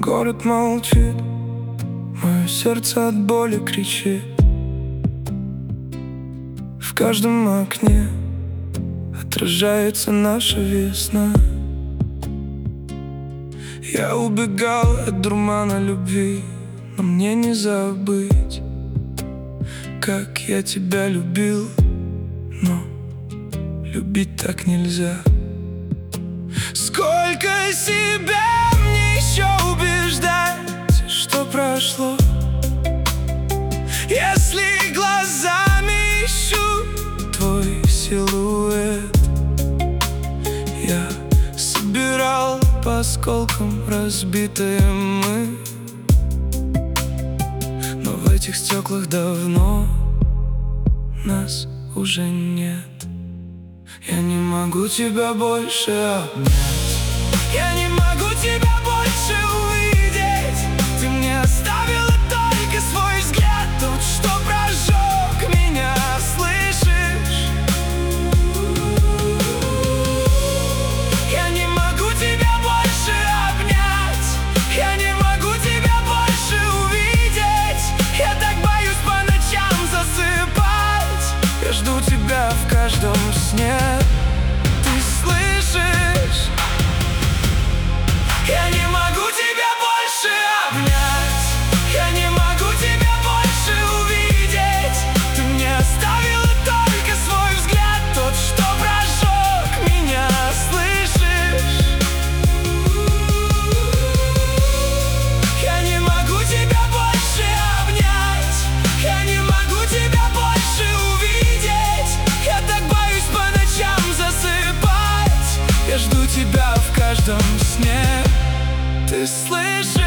Город молчит, мое сердце от боли кричит. В каждом окне отражается наша весна. Я убегал от дурмана любви, но мне не забыть, как я тебя любил, но любить так нельзя. Сколько себя мне еще убеждать, что прошло, если глазами ищу твой силуэт? Я собирал по осколкам разбитые мы, но в этих стеклах давно нас уже нет. Я не могу тебя больше обнять, я не могу тебя больше увидеть. Ты мне оставила только свой взгляд, тот, что прожег меня, слышишь? Я не могу тебя больше обнять, я не могу тебя больше увидеть. Я так боюсь по ночам засыпать, я жду тебя в каждом сне. Ты слышишь? Я не могу тебя больше обнять, я не могу тебя больше увидеть. Ты мне оставила только свой взгляд, тот, что прожег меня, слышишь? Я не могу тебя больше обнять, я не могу тебя больше увидеть. Я так боюсь по ночам засыпать, я жду тебя в каждом сне. Ты слышишь?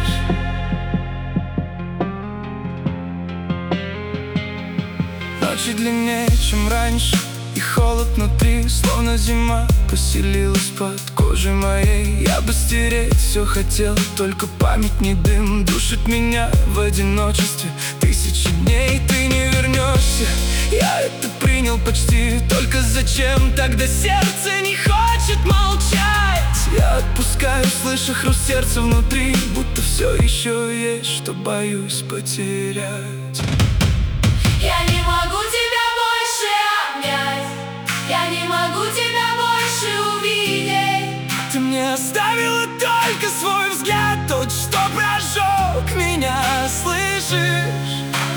Ночи длиннее, чем раньше, и холод внутри, словно зима, поселилась под кожей моей. Я бы стереть все хотел, только память не дым душит меня в одиночестве. Тысячи дней ты не вернешься, я это принял почти. Только зачем тогда сердце не хочет молчать? Я отпускаю, слыша хруст сердца внутри, будто все еще есть, что боюсь потерять. Я не могу тебя больше обнять, я не могу тебя больше увидеть. Ты мне оставила только свой взгляд, тот, что прожег меня, слышишь?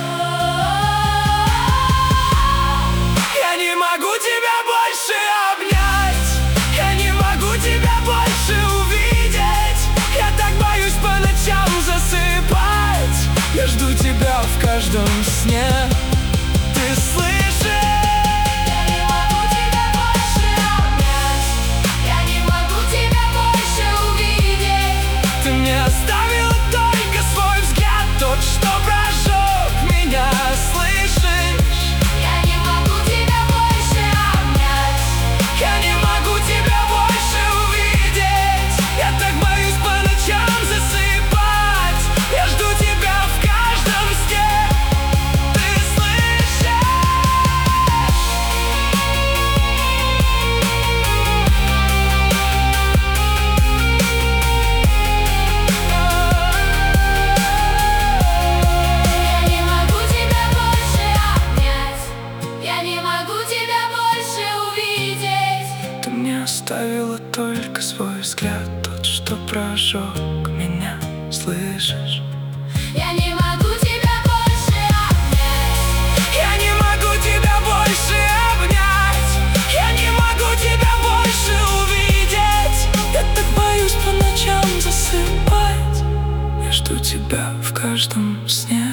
Я не могу тебя больше обнять, я не могу тебя больше увидеть. Я так боюсь по ночам засыпать, я жду тебя в каждом сне. Ты слышишь? Я не могу тебя больше обнять, я не могу тебя больше увидеть. Ты мне оставила только свой взгляд, тот, что прожег меня, слышишь? Я не могу тебя больше обнять, Я не могу тебя больше увидеть. Я так боюсь по ночам засыпать, я жду тебя в каждом сне. Ты слышишь? я не могу тебя больше обнять, я не могу тебя больше увидеть. Ты мне оставила только свой взгляд, тот, что прожег меня, слышишь? Я не могу тебя больше обнять, Я не могу тебя больше обнять, я не могу тебя больше увидеть. Я так боюсь по ночам засыпать, я жду тебя в каждом сне.